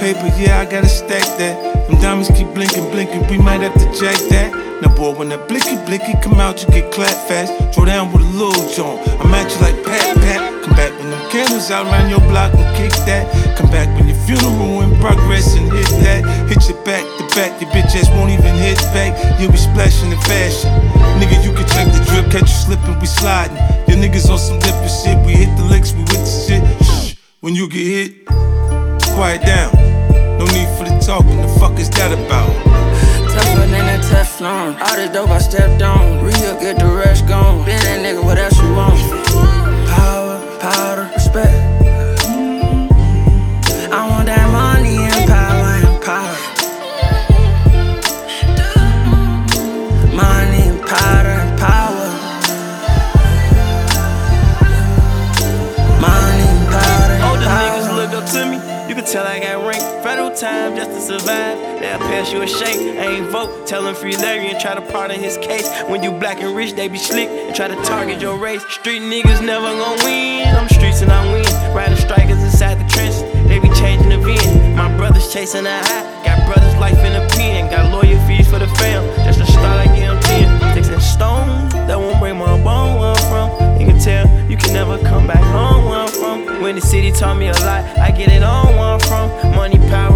paper, yeah, I gotta stack that. Them diamonds keep blinking, blinking, we might have to jack that. Now boy, when that blicky blicky come out, you get clapped fast. Throw down with a little joint, I'm at you like pat pat. Come back when them candles out around your block and kick that. Come back when your funeral in progress and hit that. Hit your back to back, your bitch ass won't even hit back. You'll be splashing in fashion. Nigga, you can check the drip, catch you slipping, we sliding. Your niggas on some different shit, we hit the licks, we with the shit. Shh, when you get hit, quiet down. No need for the talking, the fuck is that about? Tougher than that Teflon. All this dope I stepped on. Real, get the rest gone. Been that nigga, what else you want? Power, powder, respect. I want that money and power and power. Money and powder and power. Money and powder and Older power. niggas look up to me. You can tell I got rank. Federal time just to survive. They'll pass you a shake. I ain't vote. Tell him free Larry and try to pardon his case. When you black and rich, they be slick and try to target your race. Street niggas never gon' win. I'm streets and I win. Riding strikers inside the trenches. They be changing the VN. My brothers chasing a high. Got brothers life in a pen. Got lawyer fees for the fam. Just to start, I give them 10. Sticks and stones. That won't break my bone where I'm from. You can tell you can never come back home where I'm from. When the city taught me a lot, I get it on where I'm from. Money, power.